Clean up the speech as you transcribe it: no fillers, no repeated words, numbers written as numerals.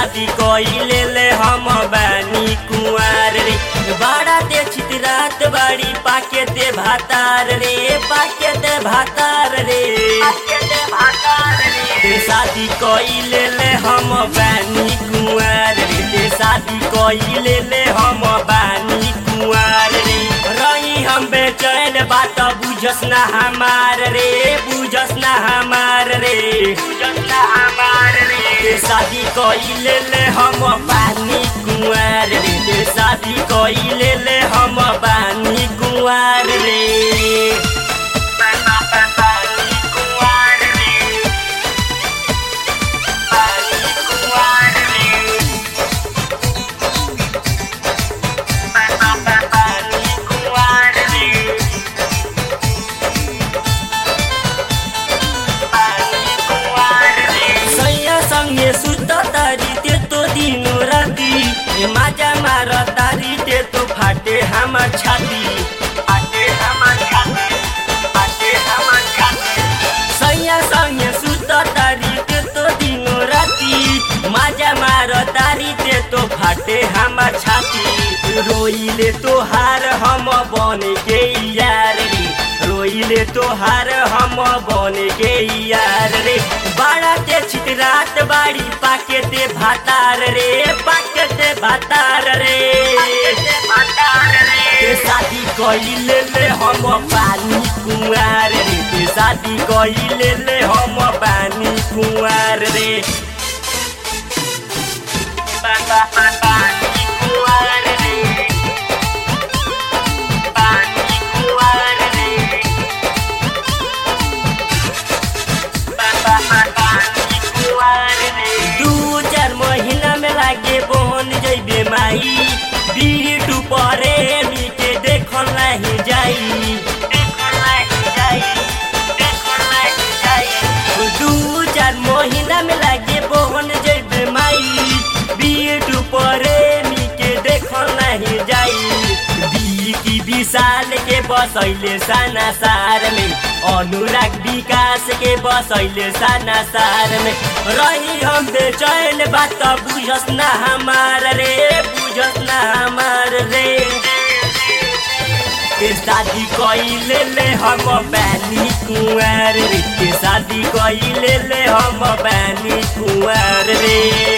शादी कइले ले हम बानी कुंवार रे। बड़ा ते चितरात बाड़ी पाके ते भातार रे, पाके ते भातार रे, पाके ते भातार रे। शादी कइले ले हम बानी कुंवार रे, शादी कइले ले हम बानी कुंवार रे। रही हम बेचैन बात बुझस ना हमार रे, बुझस ना हमार रे, बुझस ना हमार रे। शादी कइले ले हम बानी कुंवार रे, शादी कइले ले हम बानी कुंवार रे। माजा मार तारी ते तो फाटे हमर छाती, फाटे हमर छाती, फाटे हमर छाती। सैया संगे सुत तारी ते तो दिनो राती, माजा मार तारी ते तो फाटे हमर छाती। रोइले तो हार हम बन के यार रे, रोइले तो हार हम बन के यार रे। बड़ा ते चितरात बाड़ी पाके ते भातार रे, पाके ते भातार रे, भातार रे। शादी कइले ले हम बानी कुंवार रे, शादी कइले ले हम बानी कुंवार रे। बानी कुंवार रे, बानी कुंवार रे, बानी कुंवार रे। 2-4 महीना में लागे बहन जइबे माई, बीटू परे मीके देखल नहीं जाई, देखल नहीं जाई, देखल नहीं जाई। 2-4 महीना में लागे बहन जइबे माई, बीटू परे मीके देखल नहीं जाई। की विशाल के बसैले साना सार में, अनुराग विकास के बसैले साना सार में। रही हम बेचैन बात बुझस ना हमार रे, बुझस ना हमार रे। शादी कइले ले हम बानी कुंवार रे, शादी कइले ले हम बानी कुंवार रे।